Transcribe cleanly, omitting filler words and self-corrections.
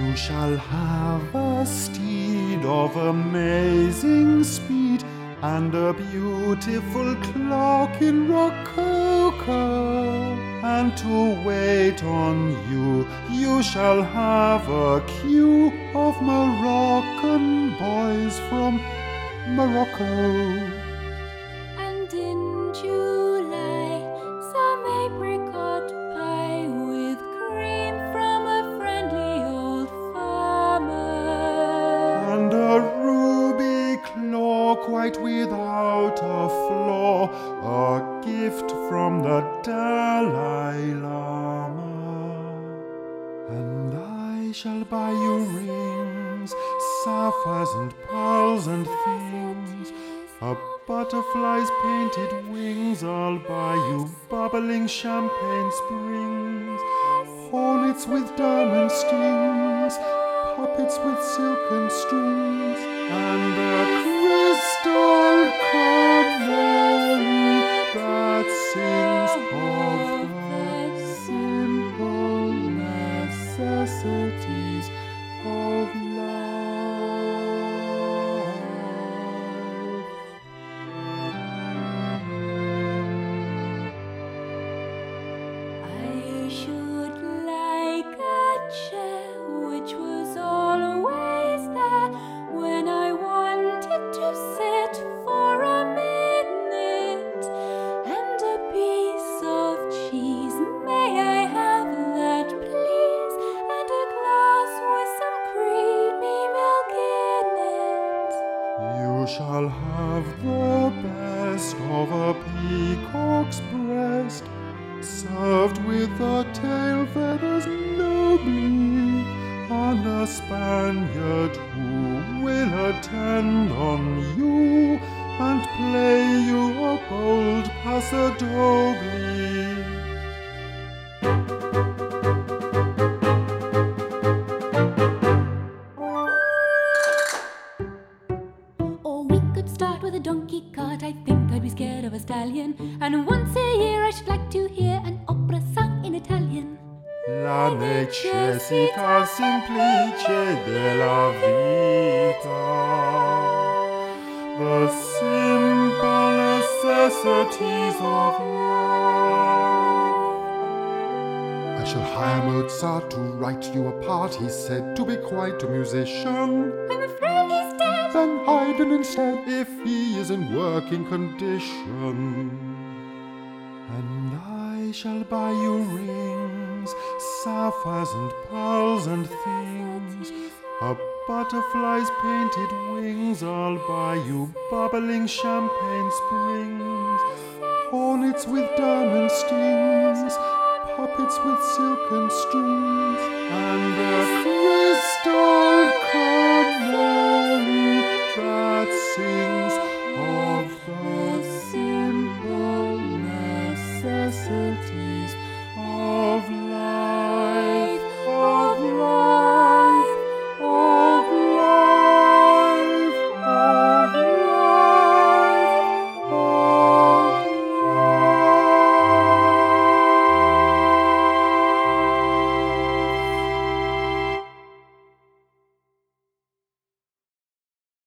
You shall have a steed of amazing speed, and a beautiful clock in rococo. And to wait on you, you shall have a queue of Moroccan boys from Morocco. And in July, some apricot pie with cream from a friendly old farmer. And a ruby clock, white without a flaw, a gift from the Dalai Lama. And I shall buy you rings, sapphires and pearls and things, a butterfly's painted wings. I'll buy you bubbling champagne springs, hornets with diamond stings, puppets with silken strings, and a crystal canary that sings of the simple necessities of life. I should like a chair which was always there when I wanted to sit for a minute, and a piece of cheese. May I have that, please? And a glass with some creamy milk in it. You shall have the best of a peacock's breast, served with the tail feathers nobly, and a Spaniard who will attend on you and play you a bold passadoble. Or we could start with a donkey cart. I think I'd be scared of a stallion. And once a year I should like to hear an opera sung in Italian. La necessità semplice della vita, the simple necessities of life. I shall hire Mozart to write you a part. He's said to be quite a musician. I'm afraid he's dead. Then Haydn instead, if he is in working condition. And I shall buy you rings, sapphires and pearls and things, a butterfly's painted wings. I'll buy you bubbling champagne springs, hornets with diamond stings, puppets with silken strings, and a